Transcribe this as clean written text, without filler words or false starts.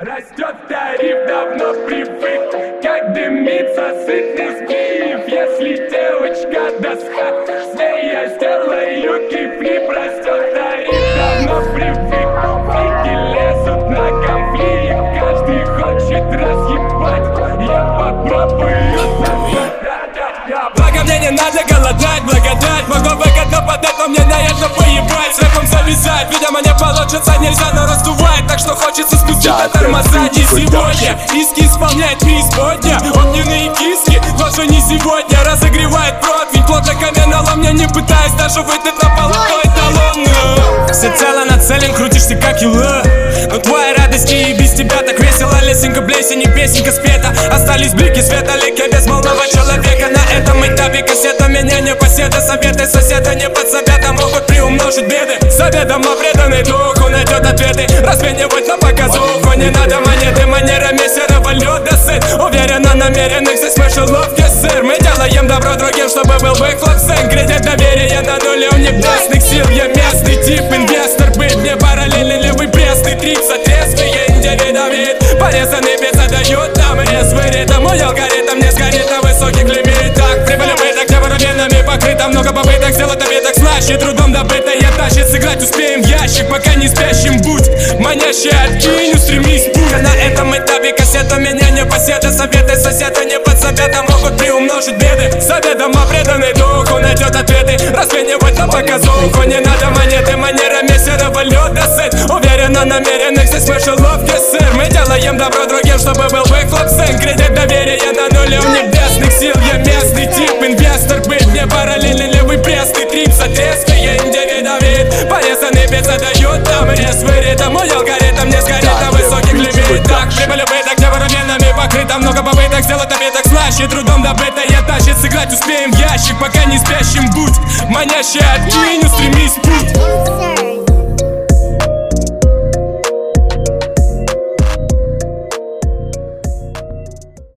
Растет тариф, давно привык, как дымится сытный сбив. Если девочка доска, с ней я сделаю кипфлип. Растет тариф, давно привык, флики лезут на конфликт. Каждый хочет разъебать, я попробую зажать. Благо мне не надо голодать, благодать могу выгодно подать, но мне на это поебать. С рэпом завязать, видимо не получится, нельзя, но раздувает. Так что хочется спустить на тормоза не сегодня. Иски исполняет преисподня, огненные киски, тоже не сегодня. Разогревает противень, плотно каменно, мне не пытаясь даже выйти на полотно эталонно. Всецело нацелен, крутишься как юла, но твоя радость и без тебя так весело. Лесенка, плесень и песенка спета. Остались блики света, лики без молодого человека. На этом этапе кассета меня не поседа. Советы соседа не подсобят, могут приумножить беды. Заведомо преданный духу найдет ответы. Разменивать на показуху не надо монеты. Манерами серого лёда сыт. Уверенно намеренных здесь мышеловки сыр. Мы делаем добро другим, чтобы был выхлоп сын. Кредит доверия на нуле у небесных сил. Я местный тип, инвестор быть. Мне параллельный левый пресный трип. Соответствие индивидам вид. Порезанный бит задают нам резвый ритм. Мой алгоритм не сгорит на высоких лимитах. Прибыль убыток, небо рубинами покрыто. Много попыток сделать добиток слаще. Трудом добытое тащит. Сыграть успеем в ящик, пока не спящим будь. Манящий откинь, устремись путь. На этом этапе кассета меня не поседа. Советы соседа не подсобят, могут приумножить беды. Заведомо преданный духу найдет ответы. Разменивать на показуху не надо монеты. Манерами серого лёда сыт. Уверенно намеренных здесь мышеловки сыр. Мы делаем добро другим, чтобы был выхлоп сын. Кредит доверия на нуле у небесных сил. Я местный тип, инвестор быть. Мне параллельный левый пресный трип. Соответствие индивидам вид. Порезанный бит задают нам резвый ритм. Мой алгоритм не сгорит на высоких лимитах. Прибыль убыток, небо рубинами покрыто. Много попыток сделать добиток слаще. Трудом добытое тащит. Сыграть успеем в ящик, пока не спящим будь. Манящий откинь, устремись путь.